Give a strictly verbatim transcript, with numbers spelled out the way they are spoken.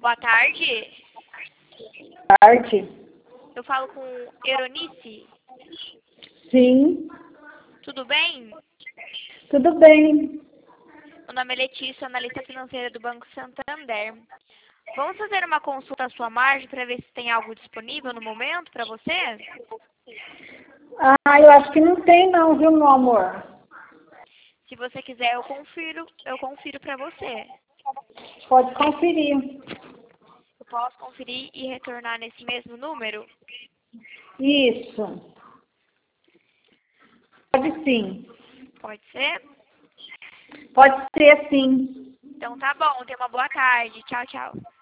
Boa tarde. Tarde. Eu falo com Eronice. Sim. Tudo bem? Tudo bem. Meu nome é Letícia, analista financeira do Banco Santander. Vamos fazer uma consulta à sua margem para ver se tem algo disponível no momento para você? Ah, eu acho que não tem não, viu, meu amor? Se você quiser, eu confiro, eu confiro para você. Pode conferir. Eu posso conferir e retornar nesse mesmo número? Isso. Pode sim. Pode ser? Pode ser sim. Então tá bom, tenha uma boa tarde. Tchau, tchau.